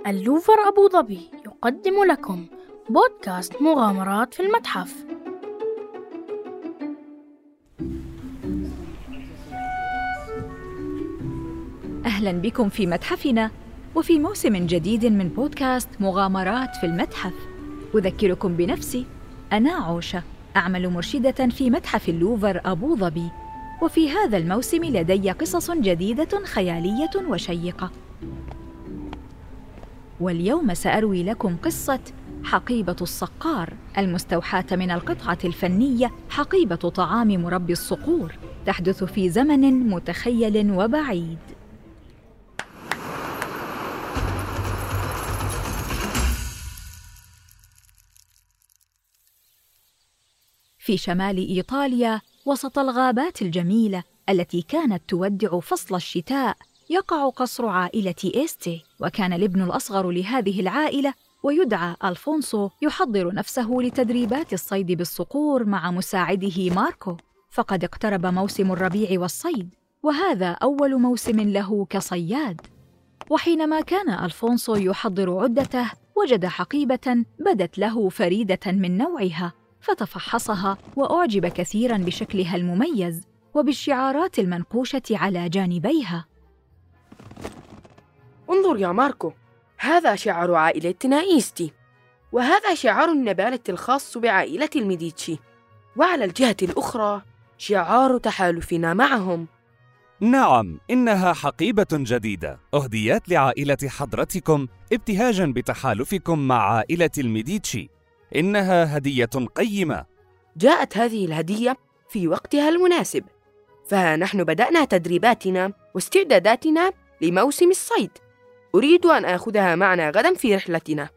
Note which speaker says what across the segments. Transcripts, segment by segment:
Speaker 1: اللوفر أبو ظبي يقدم لكم بودكاست مغامرات في المتحف.
Speaker 2: أهلا بكم في متحفنا وفي موسم جديد من بودكاست مغامرات في المتحف. أذكركم بنفسي، أنا عوشة، أعمل مرشدة في متحف اللوفر أبو ظبي، وفي هذا الموسم لدي قصص جديدة خيالية وشيقة. واليوم سأروي لكم قصة حقيبة الصقار، المستوحاة من القطعة الفنية حقيبة طعام مربي الصقور، تحدث في زمن متخيل وبعيد. في شمال إيطاليا، وسط الغابات الجميلة التي كانت تودع فصل الشتاء، يقع قصر عائلة إيستي. وكان الابن الأصغر لهذه العائلة ويدعى ألفونسو يحضر نفسه لتدريبات الصيد بالصقور مع مساعده ماركو، فقد اقترب موسم الربيع والصيد، وهذا أول موسم له كصياد. وحينما كان ألفونسو يحضر عدته، وجد حقيبة بدت له فريدة من نوعها، فتفحصها وأعجب كثيراً بشكلها المميز وبالشعارات المنقوشة على جانبيها.
Speaker 3: انظر يا ماركو، هذا شعار عائلتنا إيستي، وهذا شعار النبالة الخاص بعائلة الميديتشي، وعلى الجهة الأخرى شعار تحالفنا معهم.
Speaker 4: نعم، إنها حقيبة جديدة أهديت لعائلة حضرتكم ابتهاجاً بتحالفكم مع عائلة الميديتشي. إنها هدية قيمة.
Speaker 3: جاءت هذه الهدية في وقتها المناسب، فها نحن بدأنا تدريباتنا واستعداداتنا لموسم الصيد. أريد أن آخذها معنا غداً في رحلتنا.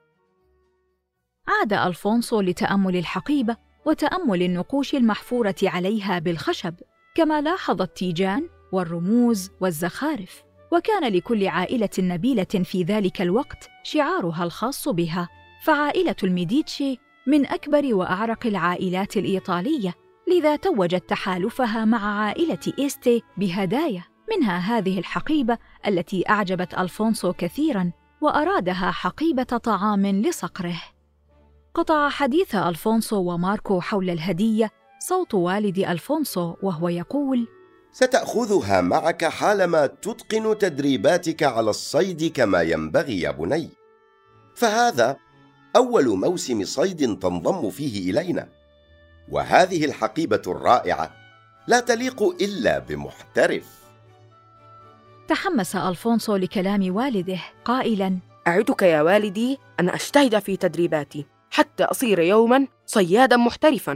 Speaker 2: عاد ألفونسو لتأمل الحقيبة وتأمل النقوش المحفورة عليها بالخشب، كما لاحظ التيجان والرموز والزخارف. وكان لكل عائلة نبيلة في ذلك الوقت شعارها الخاص بها، فعائلة الميديتشي من أكبر وأعرق العائلات الإيطالية، لذا توجت تحالفها مع عائلة إيستي بهدايا، منها هذه الحقيبة التي أعجبت ألفونسو كثيراً، وأرادها حقيبة طعام لصقره. قطع حديث ألفونسو وماركو حول الهدية صوت والد ألفونسو وهو يقول:
Speaker 5: ستأخذها معك حالما تتقن تدريباتك على الصيد كما ينبغي يا بني، فهذا أول موسم صيد تنضم فيه إلينا، وهذه الحقيبة الرائعة لا تليق إلا بمحترف.
Speaker 2: تحمس ألفونسو لكلام والده قائلاً:
Speaker 3: أعدك يا والدي أن أجتهد في تدريباتي حتى أصير يوماً صياداً محترفاً.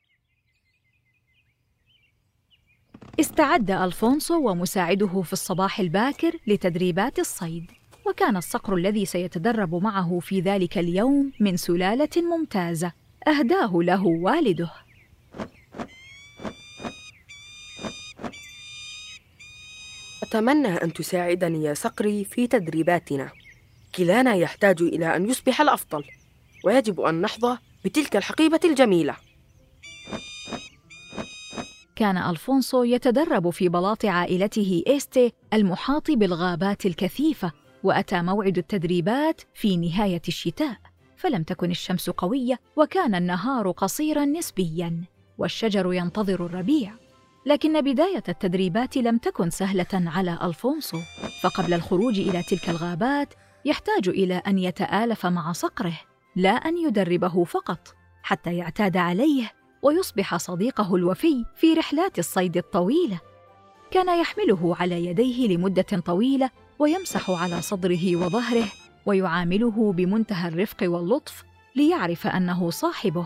Speaker 2: استعد ألفونسو ومساعده في الصباح الباكر لتدريبات الصيد، وكان الصقر الذي سيتدرب معه في ذلك اليوم من سلالة ممتازة أهداه له والده.
Speaker 3: أتمنى أن تساعدني يا صقري في تدريباتنا، كلانا يحتاج إلى أن يصبح الأفضل، ويجب أن نحظى بتلك الحقيبة الجميلة.
Speaker 2: كان ألفونسو يتدرب في بلاط عائلته إيستي المحاط بالغابات الكثيفة، وأتى موعد التدريبات في نهاية الشتاء، فلم تكن الشمس قوية، وكان النهار قصيراً نسبياً، والشجر ينتظر الربيع. لكن بداية التدريبات لم تكن سهلة على ألفونسو، فقبل الخروج إلى تلك الغابات يحتاج إلى أن يتآلف مع صقره، لا أن يدربه فقط، حتى يعتاد عليه ويصبح صديقه الوفي في رحلات الصيد الطويلة. كان يحمله على يديه لمدة طويلة، ويمسح على صدره وظهره، ويعامله بمنتهى الرفق واللطف ليعرف أنه صاحبه.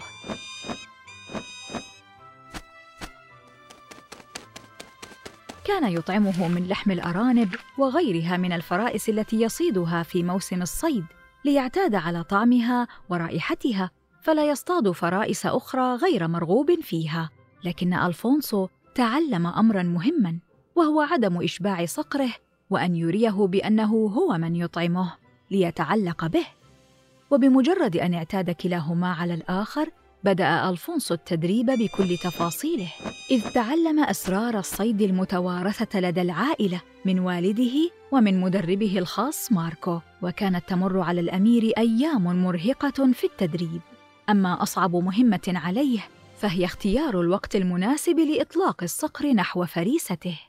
Speaker 2: كان يطعمه من لحم الأرانب وغيرها من الفرائس التي يصيدها في موسم الصيد، ليعتاد على طعمها ورائحتها، فلا يصطاد فرائس أخرى غير مرغوب فيها. لكن ألفونسو تعلم أمراً مهماً، وهو عدم إشباع صقره، وأن يريه بأنه هو من يطعمه ليتعلق به. وبمجرد أن اعتاد كلاهما على الآخر، بدأ ألفونسو التدريب بكل تفاصيله، إذ تعلم أسرار الصيد المتوارثة لدى العائلة من والده ومن مدربه الخاص ماركو. وكانت تمر على الأمير أيام مرهقة في التدريب. أما أصعب مهمة عليه فهي اختيار الوقت المناسب لإطلاق الصقر نحو فريسته.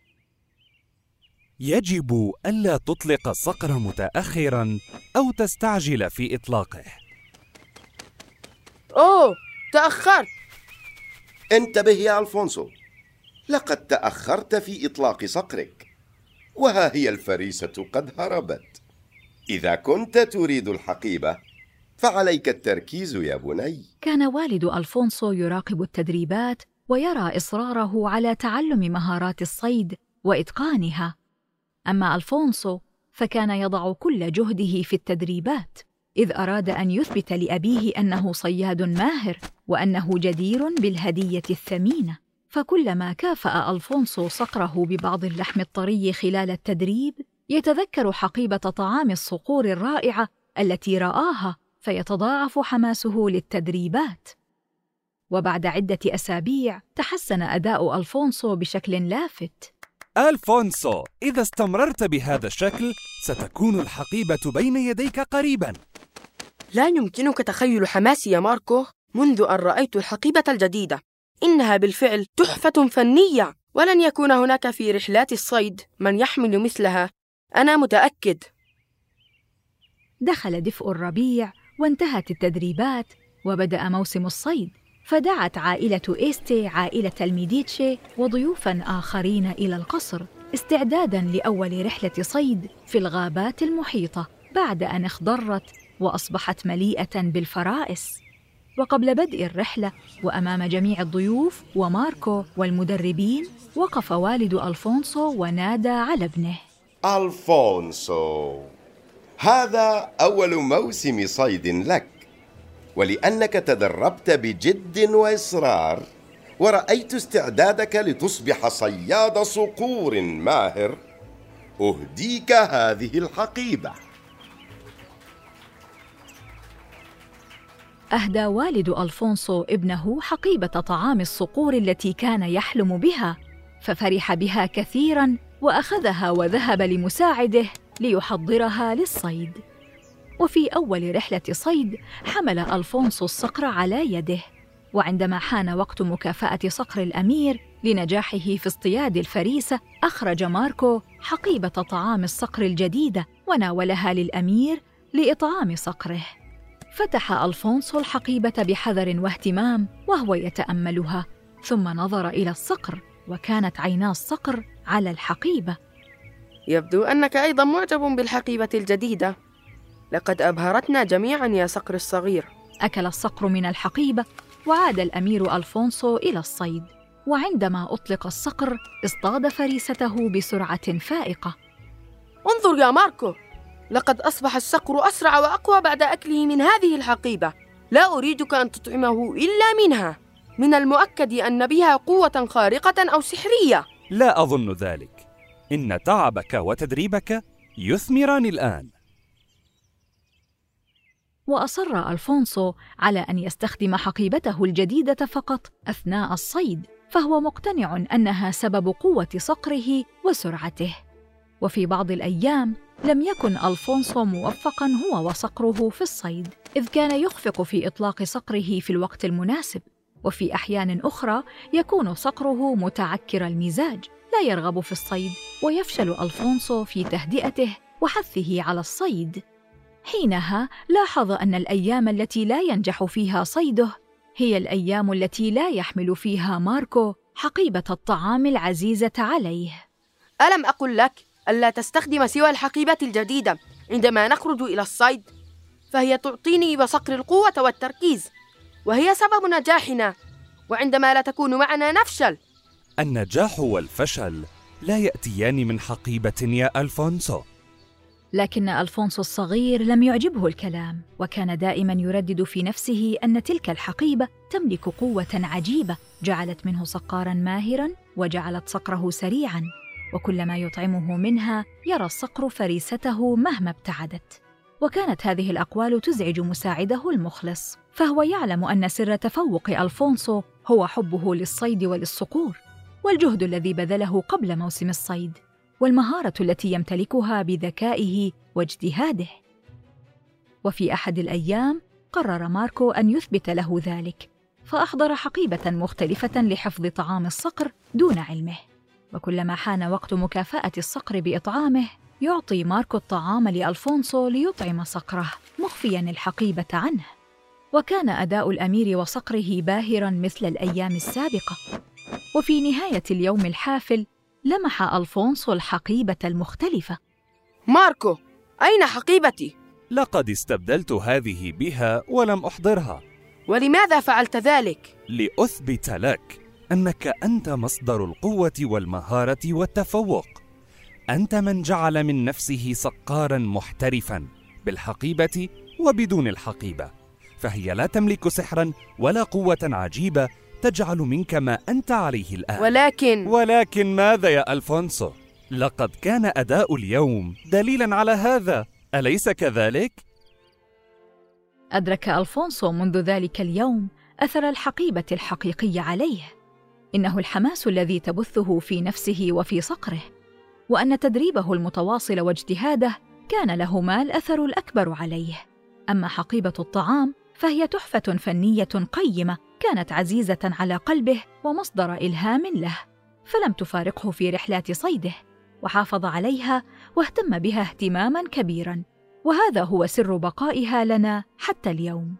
Speaker 4: يجب ألا تطلق الصقر متأخراً أو تستعجل في إطلاقه.
Speaker 3: أوه، تأخرت.
Speaker 5: انتبه يا ألفونسو، لقد تأخرت في إطلاق صقرك، وها هي الفريسة قد هربت. إذا كنت تريد الحقيبة فعليك التركيز يا بني.
Speaker 2: كان والد ألفونسو يراقب التدريبات ويرى إصراره على تعلم مهارات الصيد وإتقانها. أما ألفونسو فكان يضع كل جهده في التدريبات، إذ أراد أن يثبت لأبيه أنه صياد ماهر وأنه جدير بالهدية الثمينة. فكلما كافأ ألفونسو صقره ببعض اللحم الطري خلال التدريب، يتذكر حقيبة طعام الصقور الرائعة التي رآها، فيتضاعف حماسه للتدريبات. وبعد عدة أسابيع تحسن أداء ألفونسو بشكل لافت.
Speaker 4: ألفونسو، إذا استمررت بهذا الشكل ستكون الحقيبة بين يديك قريباً.
Speaker 3: لا يمكنك تخيل حماسي يا ماركو منذ أن رأيت الحقيبة الجديدة. إنها بالفعل تحفة فنية، ولن يكون هناك في رحلات الصيد من يحمل مثلها، أنا متأكد.
Speaker 2: دخل دفء الربيع وانتهت التدريبات وبدأ موسم الصيد، فدعت عائلة إيستي عائلة الميديتشي وضيوفاً آخرين إلى القصر استعداداً لأول رحلة صيد في الغابات المحيطة، بعد أن اخضرت وأصبحت مليئة بالفرائس. وقبل بدء الرحلة وأمام جميع الضيوف وماركو والمدربين، وقف والد ألفونسو ونادى على ابنه.
Speaker 5: ألفونسو، هذا أول موسم صيد لك، ولأنك تدربت بجد وإصرار ورأيت استعدادك لتصبح صياد صقور ماهر، أهديك هذه الحقيبة.
Speaker 2: أهدى والد ألفونسو ابنه حقيبة طعام الصقور التي كان يحلم بها، ففرح بها كثيراً وأخذها وذهب لمساعده ليحضرها للصيد. وفي أول رحلة صيد حمل ألفونسو الصقر على يده، وعندما حان وقت مكافأة صقر الأمير لنجاحه في اصطياد الفريسة، أخرج ماركو حقيبة طعام الصقر الجديدة وناولها للأمير لإطعام صقره. فتح ألفونسو الحقيبة بحذر واهتمام وهو يتأملها، ثم نظر إلى الصقر، وكانت عينا الصقر على الحقيبة.
Speaker 3: يبدو أنك أيضاً معجب بالحقيبة الجديدة. لقد أبهرتنا جميعاً يا صقر الصغير.
Speaker 2: أكل الصقر من الحقيبة، وعاد الأمير ألفونسو إلى الصيد، وعندما أطلق الصقر اصطاد فريسته بسرعة فائقة.
Speaker 3: انظر يا ماركو، لقد أصبح الصقر أسرع وأقوى بعد أكله من هذه الحقيبة. لا أريدك أن تطعمه إلا منها، من المؤكد أن بها قوة خارقة أو سحرية.
Speaker 4: لا أظن ذلك، إن تعبك وتدريبك يثمران الآن.
Speaker 2: وأصر ألفونسو على أن يستخدم حقيبته الجديدة فقط أثناء الصيد، فهو مقتنع أنها سبب قوة صقره وسرعته. وفي بعض الأيام لم يكن ألفونسو موفقاً هو وصقره في الصيد، إذ كان يخفق في إطلاق صقره في الوقت المناسب، وفي أحيان أخرى يكون صقره متعكر المزاج لا يرغب في الصيد، ويفشل ألفونسو في تهدئته وحثه على الصيد. حينها لاحظ أن الأيام التي لا ينجح فيها صيده هي الأيام التي لا يحمل فيها ماركو حقيبة الطعام العزيزة عليه.
Speaker 3: ألم أقل لك ألا تستخدم سوى الحقيبة الجديدة عندما نخرج إلى الصيد؟ فهي تعطيني وصقر القوة والتركيز، وهي سبب نجاحنا، وعندما لا تكون معنا نفشل.
Speaker 4: النجاح والفشل لا يأتيان من حقيبة يا ألفونسو.
Speaker 2: لكن ألفونسو الصغير لم يعجبه الكلام، وكان دائماً يردد في نفسه أن تلك الحقيبة تملك قوة عجيبة جعلت منه صقاراً ماهراً وجعلت صقره سريعاً، وكلما يطعمه منها يرى الصقر فريسته مهما ابتعدت. وكانت هذه الأقوال تزعج مساعده المخلص، فهو يعلم أن سر تفوق ألفونسو هو حبه للصيد وللصقور، والجهد الذي بذله قبل موسم الصيد، والمهارة التي يمتلكها بذكائه واجتهاده. وفي أحد الأيام قرر ماركو أن يثبت له ذلك، فأحضر حقيبة مختلفة لحفظ طعام الصقر دون علمه، وكلما حان وقت مكافأة الصقر بإطعامه يعطي ماركو الطعام لألفونسو ليطعم صقره مخفياً الحقيبة عنه. وكان أداء الأمير وصقره باهراً مثل الأيام السابقة. وفي نهاية اليوم الحافل لمح ألفونسو الحقيبة المختلفة.
Speaker 3: ماركو، أين حقيبتي؟
Speaker 4: لقد استبدلت هذه بها ولم أحضرها.
Speaker 3: ولماذا فعلت ذلك؟
Speaker 4: لأثبت لك أنك أنت مصدر القوة والمهارة والتفوق. أنت من جعل من نفسه صقاراً محترفاً بالحقيبة وبدون الحقيبة، فهي لا تملك سحراً ولا قوة عجيبة تجعل منك ما أنت عليه الآن. ولكن ماذا يا ألفونسو؟ لقد كان أداء اليوم دليلاً على هذا، أليس كذلك؟
Speaker 2: أدرك ألفونسو منذ ذلك اليوم أثر الحقيبة الحقيقي عليه. إنه الحماس الذي تبثه في نفسه وفي صقره، وأن تدريبه المتواصل واجتهاده كان لهما الأثر الأكبر عليه. أما حقيبة الطعام فهي تحفة فنية قيمة كانت عزيزة على قلبه ومصدر إلهام له، فلم تفارقه في رحلات صيده، وحافظ عليها واهتم بها اهتماماً كبيراً، وهذا هو سر بقائها لنا حتى اليوم.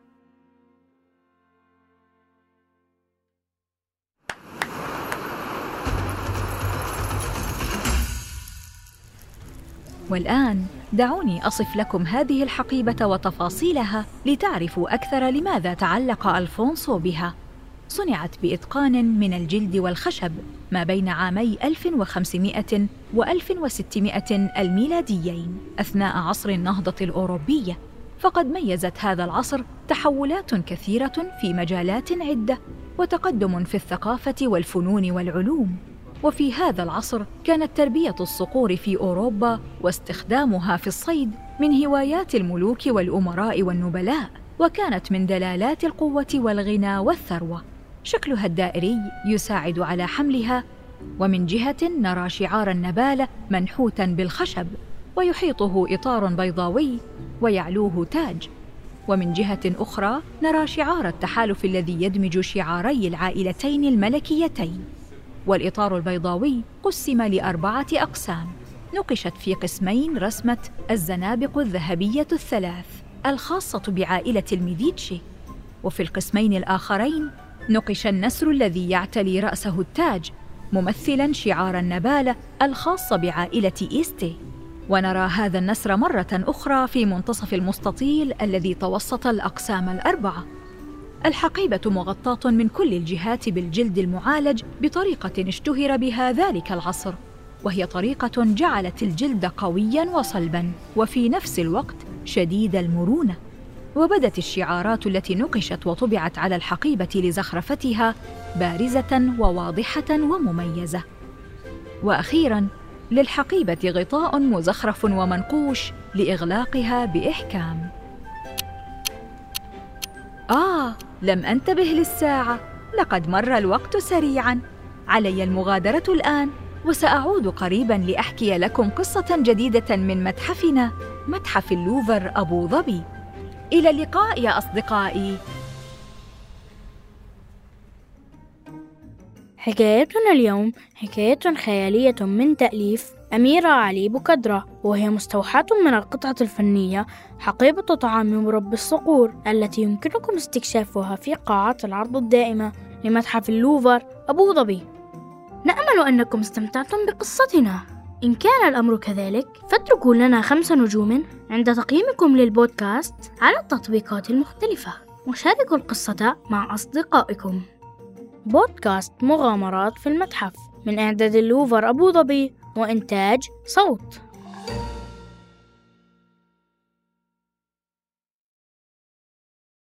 Speaker 2: والآن دعوني أصف لكم هذه الحقيبة وتفاصيلها لتعرفوا أكثر لماذا تعلق ألفونسو بها. صنعت بإتقان من الجلد والخشب ما بين عامي 1500 و 1600 الميلاديين أثناء عصر النهضة الأوروبية، فقد ميزت هذا العصر تحولات كثيرة في مجالات عدة وتقدم في الثقافة والفنون والعلوم. وفي هذا العصر كانت تربية الصقور في أوروبا واستخدامها في الصيد من هوايات الملوك والأمراء والنبلاء، وكانت من دلالات القوة والغنى والثروة. شكلها الدائري يساعد على حملها، ومن جهة نرى شعار النبالة منحوتاً بالخشب ويحيطه إطار بيضاوي ويعلوه تاج، ومن جهة أخرى نرى شعار التحالف الذي يدمج شعاري العائلتين الملكيتين. والإطار البيضاوي قسم ل4 أقسام، نقشت في قسمين رسمة الزنابق الذهبية الثلاث الخاصة بعائلة الميديتشي، وفي القسمين الآخرين نقش النسر الذي يعتلي رأسه التاج ممثلاً شعار النبالة الخاص بعائلة إيستي. ونرى هذا النسر مرة أخرى في منتصف المستطيل الذي توسط الأقسام ال4. الحقيبة مغطاة من كل الجهات بالجلد المعالج بطريقة اشتهر بها ذلك العصر، وهي طريقة جعلت الجلد قوياً وصلباً وفي نفس الوقت شديد المرونة. وبدت الشعارات التي نقشت وطبعت على الحقيبة لزخرفتها بارزة وواضحة ومميزة. وأخيراً للحقيبة غطاء مزخرف ومنقوش لإغلاقها بإحكام. لم أنتبه للساعة، لقد مر الوقت سريعاً. علي المغادرة الآن، وسأعود قريباً لأحكي لكم قصة جديدة من متحفنا، متحف اللوفر أبو ظبي. إلى اللقاء يا أصدقائي.
Speaker 1: حكايتنا اليوم حكاية خيالية من تأليف أميرة علي بكدرة، وهي مستوحاة من القطعة الفنية حقيبة طعام مربي الصقور التي يمكنكم استكشافها في قاعات العرض الدائمة لمتحف اللوفر أبو ظبي. نأمل أنكم استمتعتم بقصتنا. إن كان الأمر كذلك فاتركوا لنا 5 نجوم عند تقييمكم للبودكاست على التطبيقات المختلفة، وشاركوا القصة مع أصدقائكم. بودكاست مغامرات في المتحف من إعداد اللوفر أبو ظبي وإنتاج صوت.